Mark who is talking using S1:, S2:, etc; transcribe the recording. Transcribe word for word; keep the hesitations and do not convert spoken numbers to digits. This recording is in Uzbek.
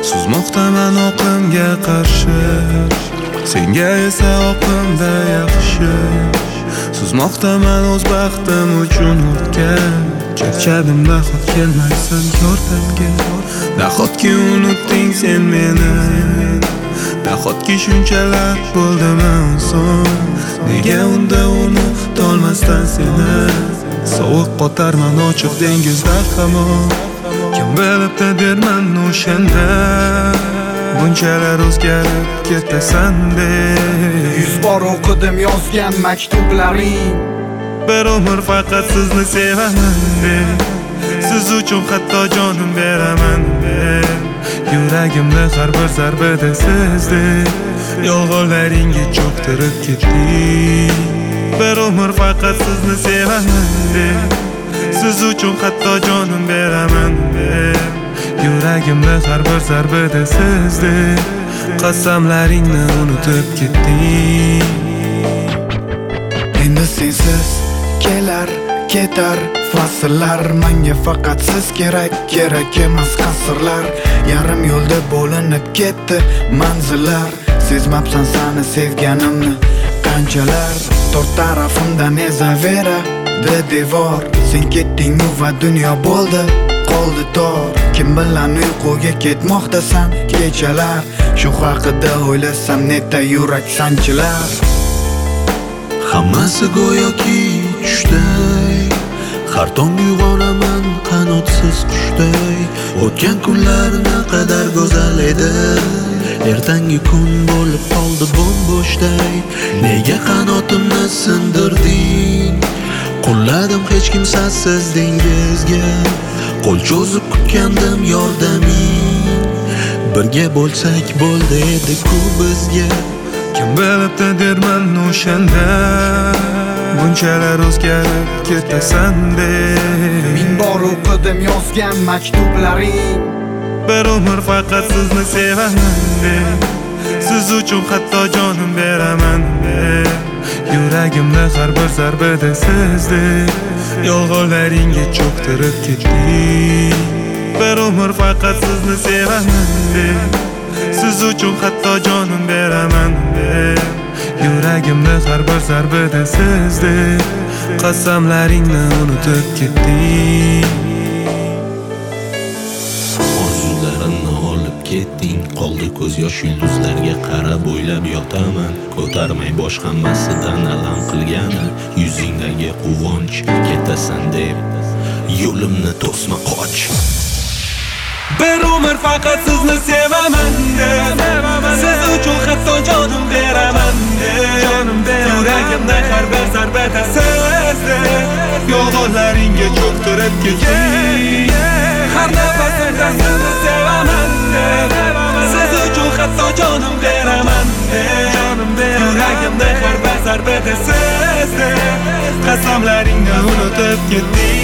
S1: Suzmoqdaman oqimga qarshi, senga esa oqimda yaxshi. Suzmoqdaman o'z baxtim uchun o'tgan, charchadim nahot kelmaysan yordamga. Nahotki unutding sen meni, nahotki shunchalar bo'ldimi son. Nega unda unutolmasdan seni, sovuq qotarman ochiq dengizda hamon. Kim bilibdi derman o'shanda, bunchalar o'zgarib ketasan deb.
S2: Yuz bor o'qidim yozgan maktublaring,
S1: bir umr faqat sizni sevaman deb. Siz uchun hatto jonim beraman deb. Yuragimni har bir zarbada sizdek yolg'onlaringga cho'ktirib ketdik. Bir umr faqat sizni sevaman deb. Siz uchun hatto jonim beraman deb. Yuragimni har bir zarbada sizdek qasamlaringni unutib ketdik.
S2: Endi sensiz kelar ketar fasllar, menga faqat siz kerak, kerak emas qasrlar. Yarim yo'lda bo'linib ketdi manzillar, sezmabsan sani sevganimni qanchalar. To'rt tarafimdan ezavera de devor, sen ketding va dunyo bo'ldi qoldi tor. Kim bilan uyquga ketmoqdasan kechalar, shu haqida o'ylasam neta yurak sanchilar.
S3: Hammasi go'yoki tushday, har tong uyg'onaman qanotsiz qushday. O'tgan kunlar naqadar go'zal edi, ertangi kun bo'lib qoldi bo'm-bo'shday. Nega qanotimni sindirding? Qo'lladim hech kimsasiz dengizga, qo'l cho'zib kutgandim yordaming. Birga bo'lsak bo'ldi edi-ku bizga.
S1: Kim bilibdi derman o'shanda, bunchalar o'zgarib ketasan deb.
S2: Ming bor o'qidim yozgan maktublaring,
S1: bir umr faqat sizni sevaman deb. Siz uchun hatto jonim beraman deb. Yuragimni har bir zarbada sizdek yolg'onlaringga cho'ktirib ketdik. Bir umr faqat sizni sevaman deb. Siz uchun hatto jonim beraman deb. Yuragimni har bir zarbada sizdek qasamlaringni unutib ketdik.
S3: Orzularimni olib ketding, qoldi ko'z yosh yulduzlarga qarab o'ylab yotaman. Ko'tarmay bosh hammasidan alam qilgani, yuzingdagi quvonch ketasan deb yo'limni to'sma qoch.
S1: Bir umr faqat sizni sevaman deb. Siz uchun hatto jonim beraman deb. Yuragimda har bir zarbada sizdek yolg'onlaringga cho'ktirib ketdik. Har nafasimda sizni sevaman deb. Siz uchun hatto jonim beraman deb. Yuragimda har bir zarbada sizdek qasamlaringni unutib ketdik.